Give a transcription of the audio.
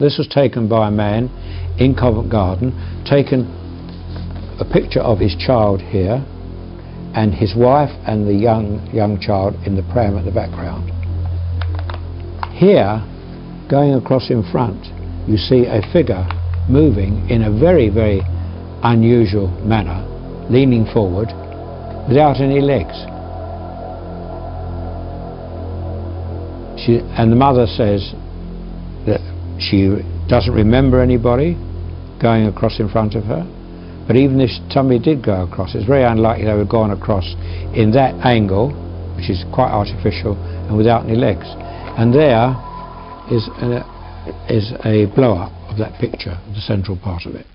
This was taken by a man in Covent Garden, taken a picture of his child here, and his wife and the young child in the pram at the background. Here, going across in front, you see a figure moving in a very, very unusual manner, leaning forward, without any legs. And the mother says that she doesn't remember anybody going across in front of her, but even if somebody did go across, it's very unlikely they would have gone across in that angle, which is quite artificial, and without any legs. And there is a blow-up of that picture, the central part of it.